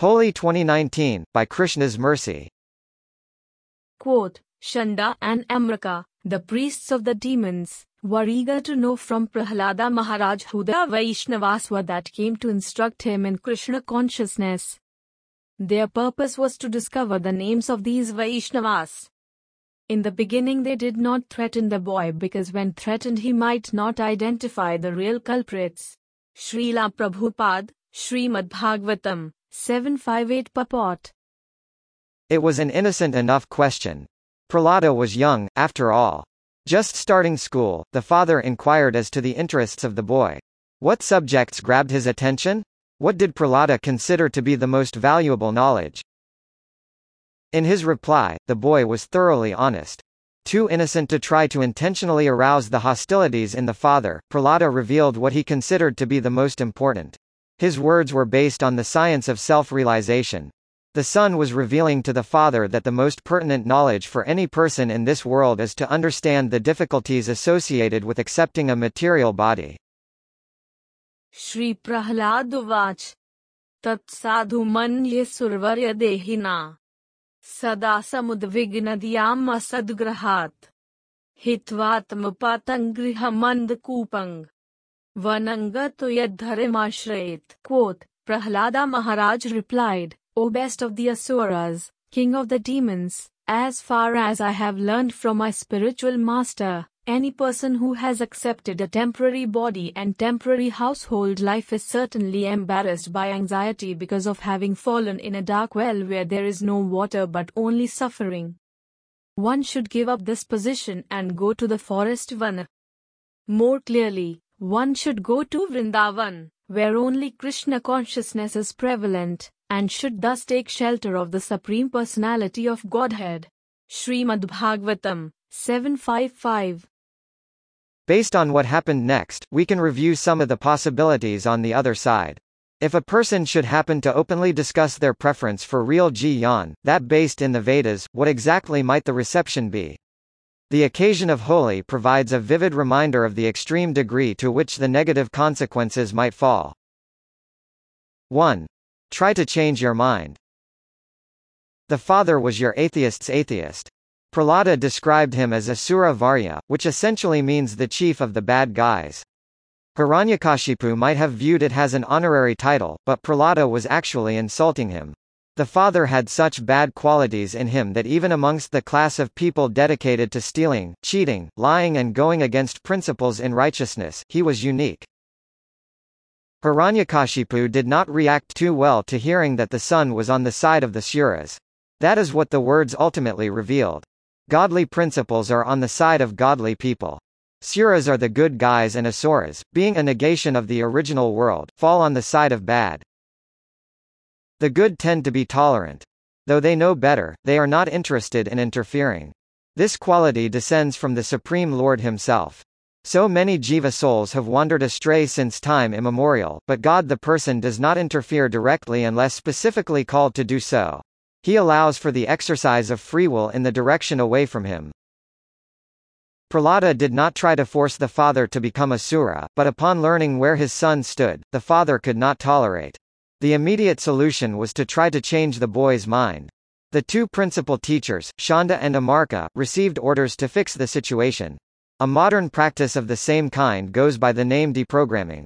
Holy 2019, by Krishna's Mercy. Quote, Shanda and Amraka, the priests of the demons, were eager to know from Prahlada Maharaj who the Vaishnavas were that came to instruct him in Krishna consciousness. Their purpose was to discover the names of these Vaishnavas. In the beginning they did not threaten the boy because when threatened he might not identify the real culprits. Srila Prabhupada, Srimad Bhagavatam, 758 purport. It was an innocent enough question. Prahlada was young, after all. Just starting school, the father inquired as to the interests of the boy. What subjects grabbed his attention? What did Prahlada consider to be the most valuable knowledge? In his reply, the boy was thoroughly honest. Too innocent to try to intentionally arouse the hostilities in the father, Prahlada revealed what he considered to be the most important. His words were based on the science of self-realization. The son was revealing to the father that the most pertinent knowledge for any person in this world is to understand the difficulties associated with accepting a material body. Shri Prahlad Uvach Tat sadhu manye survarya dehina Sada samudvignadiyam asadgrahat Hitvatam patangriha mandkupang Vanangato yadharim. Quote, Prahlada Maharaj replied, O best of the Asuras, king of the demons, as far as I have learned from my spiritual master, any person who has accepted a temporary body and temporary household life is certainly embarrassed by anxiety because of having fallen in a dark well where there is no water but only suffering. One should give up this position and go to the forest Vana. More clearly, one should go to Vrindavan, where only Krishna consciousness is prevalent, and should thus take shelter of the Supreme Personality of Godhead. Srimad Bhagavatam, 755. Based on what happened next, we can review some of the possibilities on the other side. If a person should happen to openly discuss their preference for real jnana, that based in the Vedas, what exactly might the reception be? The occasion of Holi provides a vivid reminder of the extreme degree to which the negative consequences might fall. 1. Try to change your mind. The father was your atheist's atheist. Prahlada described him as Asura Varya, which essentially means the chief of the bad guys. Hiranyakashipu might have viewed it as an honorary title, but Prahlada was actually insulting him. The father had such bad qualities in him that even amongst the class of people dedicated to stealing, cheating, lying and going against principles in righteousness, he was unique. Hiranyakashipu did not react too well to hearing that the son was on the side of the Suras. That is what the words ultimately revealed. Godly principles are on the side of godly people. Suras are the good guys and Asuras, being a negation of the original world, fall on the side of bad. The good tend to be tolerant. Though they know better, they are not interested in interfering. This quality descends from the Supreme Lord himself. So many jiva souls have wandered astray since time immemorial, but God the person does not interfere directly unless specifically called to do so. He allows for the exercise of free will in the direction away from him. Prahlada did not try to force the father to become Asura, but upon learning where his son stood, the father could not tolerate. The immediate solution was to try to change the boy's mind. The two principal teachers, Shanda and Amarka, received orders to fix the situation. A modern practice of the same kind goes by the name deprogramming.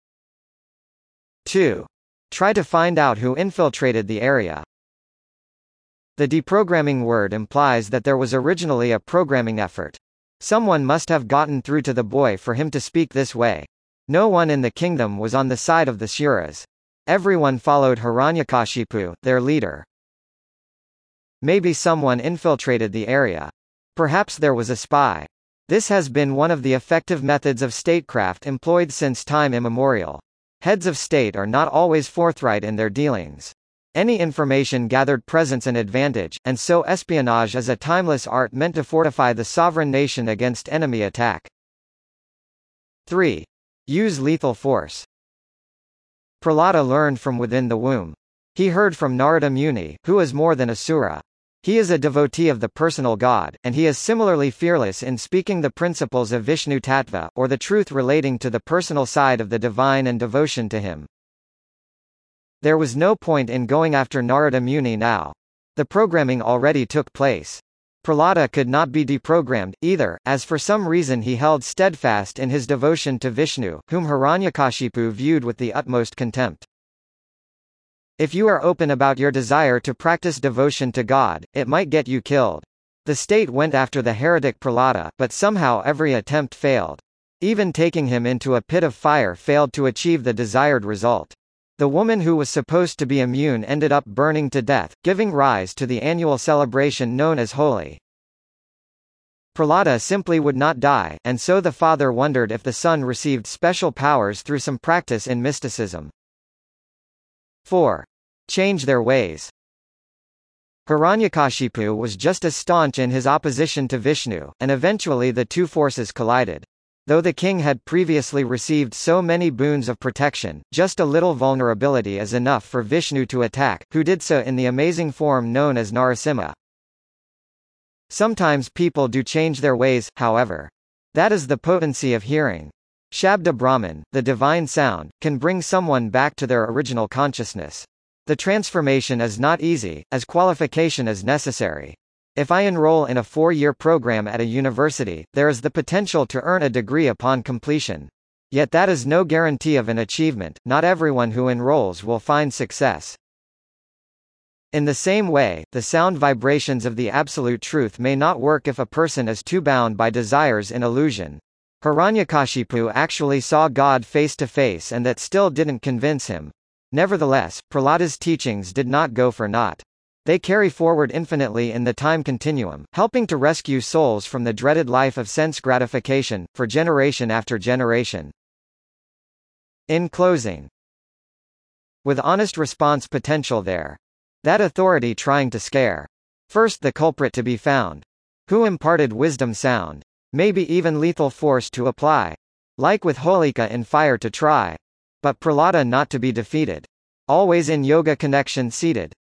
2. Try to find out who infiltrated the area. The deprogramming word implies that there was originally a programming effort. Someone must have gotten through to the boy for him to speak this way. No one in the kingdom was on the side of the Suras. Everyone followed Hiranyakashipu, their leader. Maybe someone infiltrated the area. Perhaps there was a spy. This has been one of the effective methods of statecraft employed since time immemorial. Heads of state are not always forthright in their dealings. Any information gathered presents an advantage, and so espionage is a timeless art meant to fortify the sovereign nation against enemy attack. 3. Use lethal force. Prahlada learned from within the womb. He heard from Narada Muni, who is more than Asura. He is a devotee of the personal God, and he is similarly fearless in speaking the principles of Vishnu Tattva, or the truth relating to the personal side of the divine and devotion to him. There was no point in going after Narada Muni now. The programming already took place. Prahlada could not be deprogrammed, either, as for some reason he held steadfast in his devotion to Vishnu, whom Hiranyakashipu viewed with the utmost contempt. If you are open about your desire to practice devotion to God, it might get you killed. The state went after the heretic Prahlada, but somehow every attempt failed. Even taking him into a pit of fire failed to achieve the desired result. The woman who was supposed to be immune ended up burning to death, giving rise to the annual celebration known as Holi. Prahlada simply would not die, and so the father wondered if the son received special powers through some practice in mysticism. 4. Change their ways. Hiranyakashipu was just as staunch in his opposition to Vishnu, and eventually the two forces collided. Though the king had previously received so many boons of protection, just a little vulnerability is enough for Vishnu to attack, who did so in the amazing form known as Narasimha. Sometimes people do change their ways, however. That is the potency of hearing. Shabda Brahman, the divine sound, can bring someone back to their original consciousness. The transformation is not easy, as qualification is necessary. If I enroll in a 4-year program at a university, there is the potential to earn a degree upon completion. Yet that is no guarantee of an achievement. Not everyone who enrolls will find success. In the same way, the sound vibrations of the absolute truth may not work if a person is too bound by desires in illusion. Hiranyakashipu actually saw God face to face, and that still didn't convince him. Nevertheless, Prahlada's teachings did not go for naught. They carry forward infinitely in the time continuum, helping to rescue souls from the dreaded life of sense gratification, for generation after generation. In closing, with honest response potential there. That authority trying to scare. First the culprit to be found. Who imparted wisdom sound? Maybe even lethal force to apply. Like with Holika in fire to try. But Prahlada not to be defeated. Always in yoga connection seated.